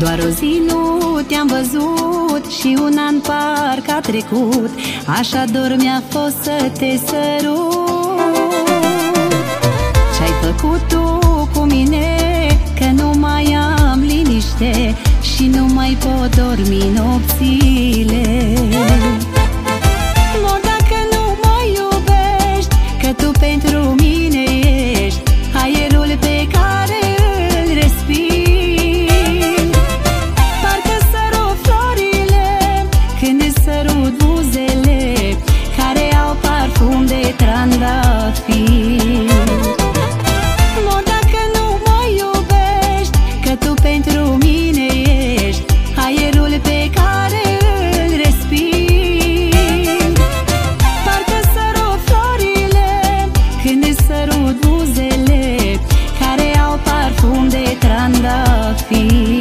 Doar o zi nu te-am văzut și un an parcă a trecut, așa dor mi-a fost să te sărut. Ce-ai făcut tu cu mine, că nu mai am liniște și nu mai pot dormi nopțile. Mor dacă nu mă iubești, că tu pentru mine ești aerul pe care îl respiri. Parcă sărut florile când îți sărut buzele care au parfum de trandafir. Mor dacă nu mă iubești, că tu pentru mine ești aerul pe care îl respiri. Parcă sărut florile când îți sărut buzele care au parfum de trandafir.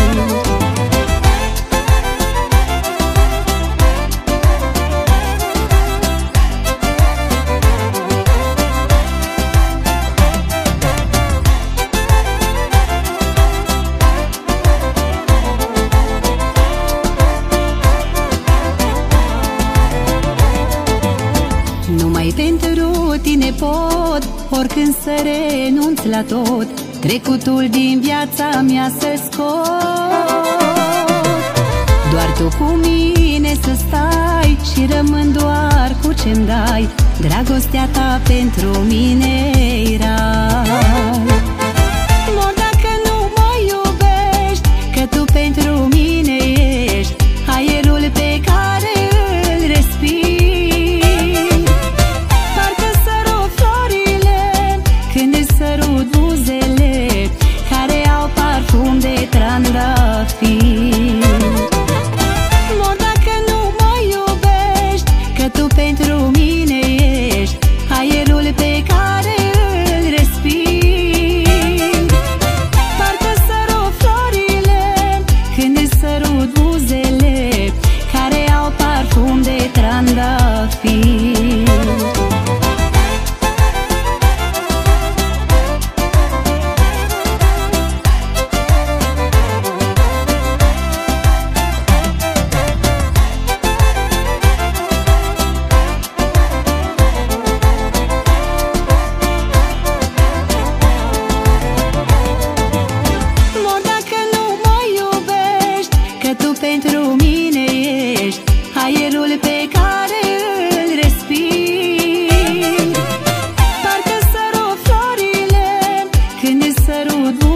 Numai pentru tine pot oricând să renunț la tot, trecutul din viața mea să scot. Doar tu cu mine să stai și rămân doar cu ce-mi dai, dragostea ta pentru mine-i rai. Mor dacă nu mă iubești, că tu pentru mine ești aerul pe care îl respiri. Parcă sărut florile când îți sărut buzele care au parfum de trandafir. Mor dacă nu mă iubești, că tu pentru mine ești aerul pe care îl respiri. Parcă sărut florile când îți sărut buzele care au parfum de trandafir. Mor dacă nu mă iubești, că tu pentru mine ești aerul pe care îl respiri. Parcă sărut florile când îți sărut